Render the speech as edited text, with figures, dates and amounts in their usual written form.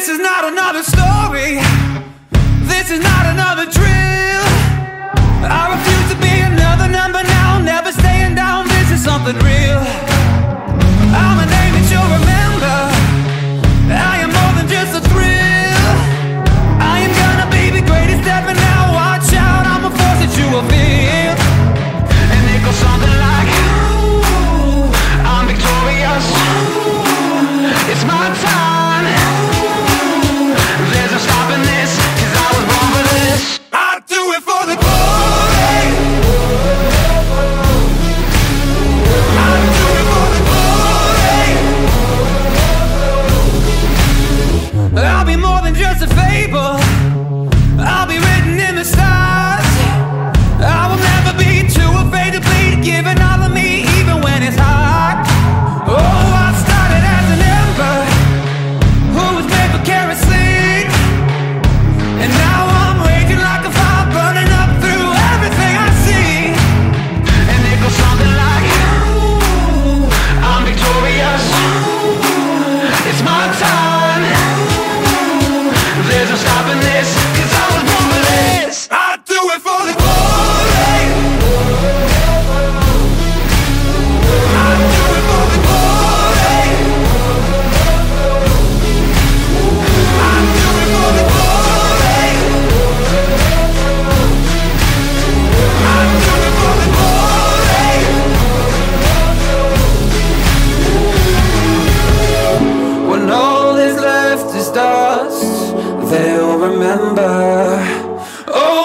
This is not another story. This is not another drill. I refuse to be another number now. Never staying down. This is something real. I'm a name that you'll remember. I am more than just a thrill. I am gonna be the greatest ever now. Watch out, I'm a force that you will feel. And it goes something like, ooh, I'm victorious. It's my time. There's no stopping this, 'cause I was born for this. I do it for the glory. I do it for the glory. I'll be more than just a fable. I'll be written in the stars. I will never be too afraid to bleed, giving all of me even when it's hard. Oh, I started as an ember who was made for kerosene, and now I'm raging like a fire, burning up through everything I see. And it goes something like, ooh, I'm victorious. It's my time. There's no stopping this, 'cause I was born for this. I do it for the glory. I do it for the glory. I do it for the glory. I do it for the glory. When all is left is dust, they'll remember. Oh,